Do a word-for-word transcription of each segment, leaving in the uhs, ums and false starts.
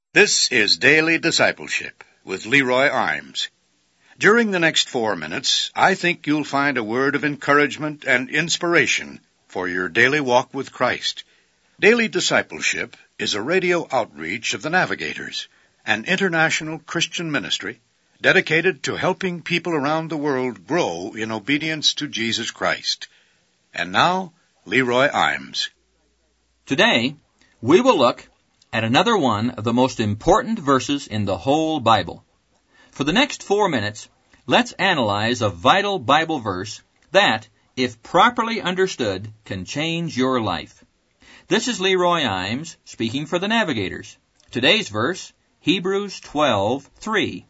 This is Daily Discipleship with Leroy Imes. During the next four minutes, I think you'll find a word of encouragement and inspiration for your daily walk with Christ. Daily Discipleship is a radio outreach of the Navigators, an international Christian ministry dedicated to helping people around the world grow in obedience to Jesus Christ. And now, Leroy Imes. Today, we will look at another one of the most important verses in the whole Bible. For the next four minutes, let's analyze a vital Bible verse that, if properly understood, can change your life. This is Leroy Imes speaking for the Navigators. Today's verse, Hebrews twelve three.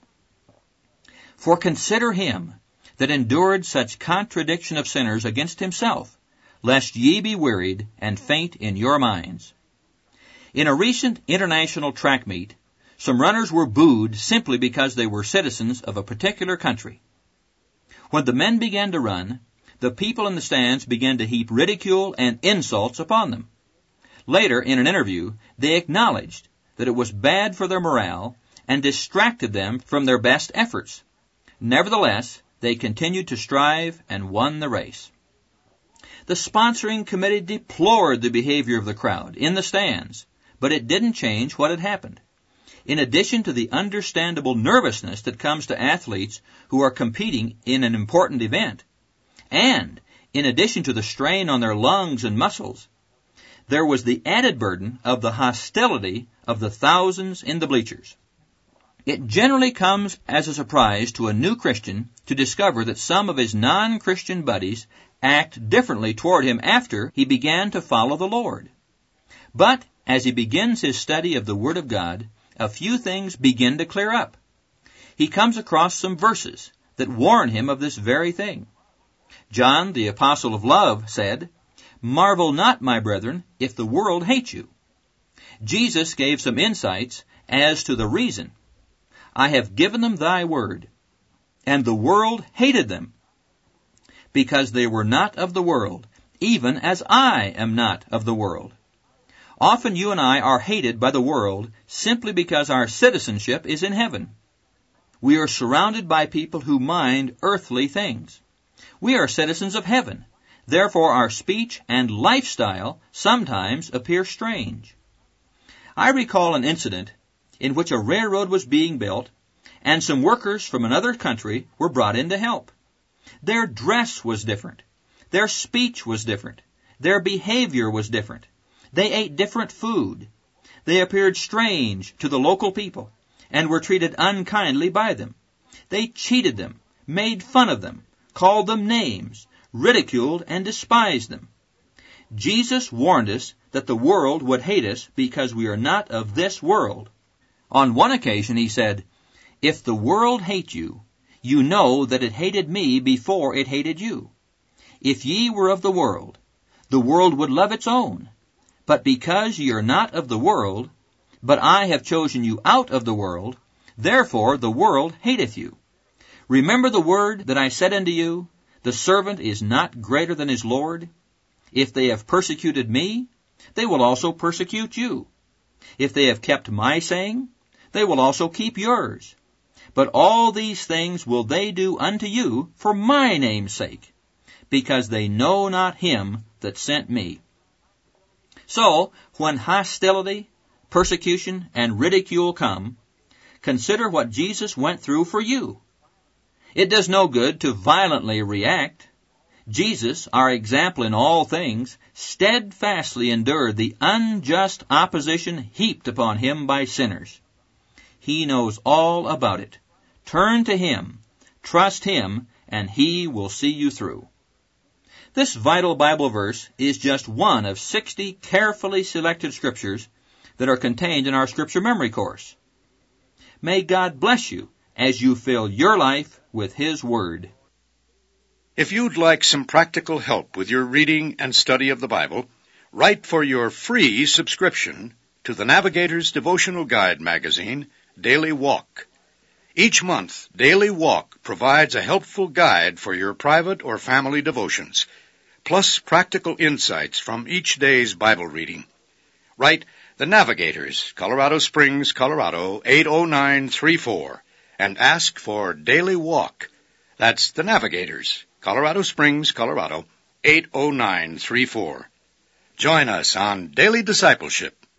For consider him that endured such contradiction of sinners against himself, lest ye be wearied and faint in your minds. In a recent international track meet, some runners were booed simply because they were citizens of a particular country. When the men began to run, the people in the stands began to heap ridicule and insults upon them. Later, in an interview, they acknowledged that it was bad for their morale and distracted them from their best efforts. Nevertheless, they continued to strive and won the race. The sponsoring committee deplored the behavior of the crowd in the stands, but it didn't change what had happened. In addition to the understandable nervousness that comes to athletes who are competing in an important event, and in addition to the strain on their lungs and muscles, there was the added burden of the hostility of the thousands in the bleachers. It generally comes as a surprise to a new Christian to discover that some of his non-Christian buddies act differently toward him after he began to follow the Lord. But as he begins his study of the Word of God, a few things begin to clear up. He comes across some verses that warn him of this very thing. John, the apostle of love, said, "Marvel not, my brethren, if the world hates you." Jesus gave some insights as to the reason. "I have given them thy word, and the world hated them, because they were not of the world, even as I am not of the world." Often you and I are hated by the world simply because our citizenship is in heaven. We are surrounded by people who mind earthly things. We are citizens of heaven. Therefore, our speech and lifestyle sometimes appear strange. I recall an incident in which a railroad was being built, and some workers from another country were brought in to help. Their dress was different. Their speech was different. Their behavior was different. They ate different food. They appeared strange to the local people and were treated unkindly by them. They cheated them, made fun of them, called them names, ridiculed and despised them. Jesus warned us that the world would hate us because we are not of this world. On one occasion he said, "If the world hate you, you know that it hated me before it hated you. If ye were of the world, the world would love its own. But because ye are not of the world, but I have chosen you out of the world, therefore the world hateth you. Remember the word that I said unto you, the servant is not greater than his Lord. If they have persecuted me, they will also persecute you. If they have kept my saying, they will also keep yours. But all these things will they do unto you for my name's sake, because they know not him that sent me." So, when hostility, persecution, and ridicule come, consider what Jesus went through for you. It does no good to violently react. Jesus, our example in all things, steadfastly endured the unjust opposition heaped upon him by sinners. He knows all about it. Turn to him, trust him, and he will see you through. This vital Bible verse is just one of sixty carefully selected scriptures that are contained in our Scripture Memory Course. May God bless you as you fill your life with His Word. If you'd like some practical help with your reading and study of the Bible, write for your free subscription to the Navigator's Devotional Guide magazine, Daily Walk. Each month, Daily Walk provides a helpful guide for your private or family devotions, plus practical insights from each day's Bible reading. Write The Navigators, Colorado Springs, Colorado, eight oh nine three four, and ask for Daily Walk. That's The Navigators, Colorado Springs, Colorado, eight oh nine three four. Join us on Daily Discipleship.